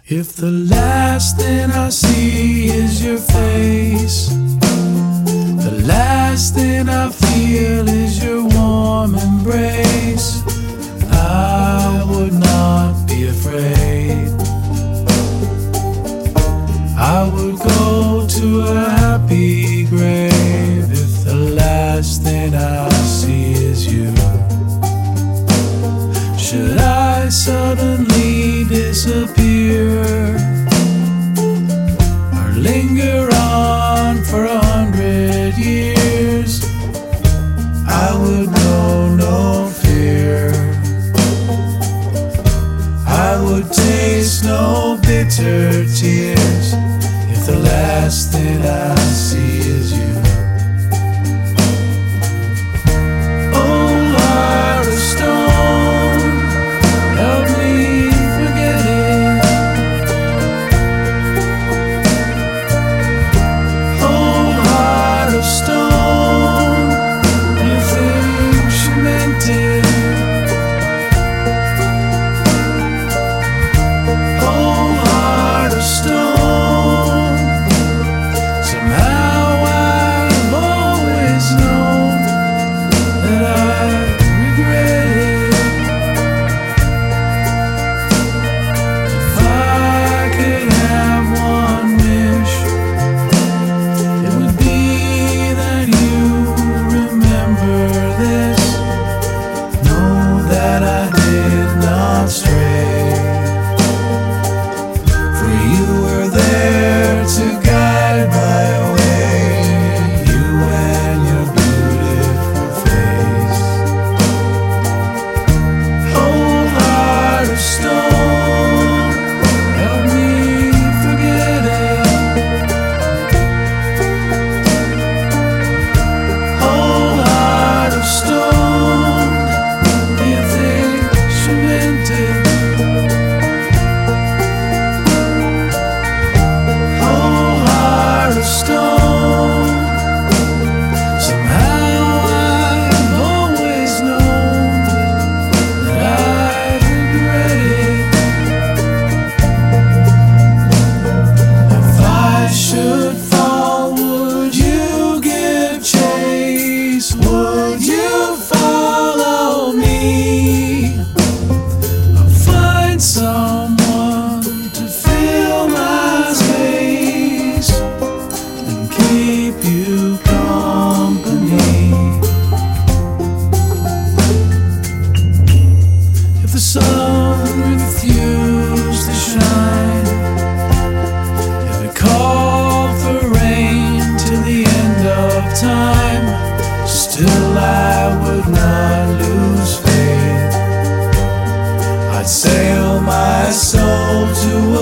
If the last thing I see is your face, the last thing I feel is your warm embrace, I would not be afraid. I would go to a happy grave if the last thing I see is you. Should I suddenly disappear or linger on for 100 years, I would know no fear. I would taste no bitter tears if the last thing I see is you. Would you follow me? I'll find someone to fill my space and keep you company. If the sun refused to shine, if it called for rain till the end of time, still I would not lose faith. I'd sail my soul to